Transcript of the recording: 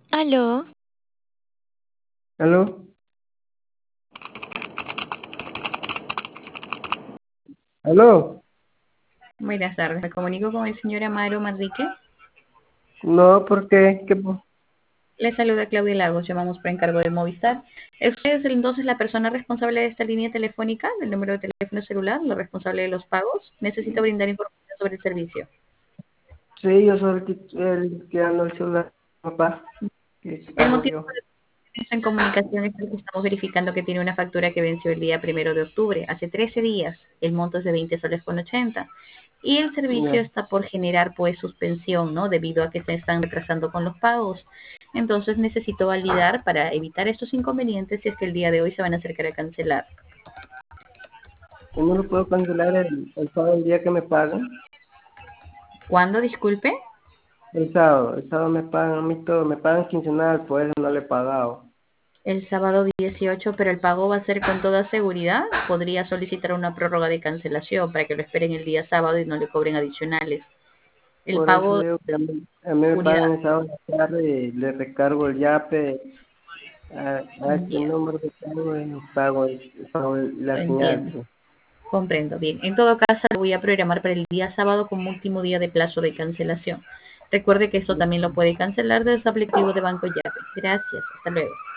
Aló, ¿Aló? ¿Aló? Buenas tardes, me comunico con el señor Amaro Manrique. No, ¿por qué? Le saluda Claudia Lagos, llamamos por encargo de Movistar. ¿Usted es entonces la persona responsable de esta línea telefónica, del número de teléfono celular, la responsable de los pagos? Necesito brindar información sobre el servicio. Sí, yo soy el que ando el celular, papá, que El pago motivo yo. de esta en comunicación es que estamos verificando que tiene una factura que venció el día 1 de octubre, hace 13 días. El monto es de 20 soles con 80. Y el servicio Ya. está por generar pues suspensión, ¿no? Debido a que se están retrasando con los pagos. Entonces necesito validar para evitar estos inconvenientes si es que el día de hoy se van a acercar a cancelar. Yo no lo puedo cancelar el sábado, el día que me pagan. ¿Cuándo, disculpe? El sábado me pagan a mí todo, me pagan quincenal, por eso no le he pagado. El sábado 18, pero el pago va a ser con toda seguridad. Podría solicitar una prórroga de cancelación para que lo esperen el día sábado y no le cobren adicionales. El Por eso pago de digo que a mí me seguridad. pagan el sábado en la tarde y le recargo el yape a este Ya, número de pago y pago la señal, entiendo. pues. Comprendo. Bien. En todo caso, lo voy a programar para el día sábado como último día de plazo de cancelación. Recuerde que esto también lo puede cancelar desde su aplicativo de Banco Yape. Gracias. Hasta luego.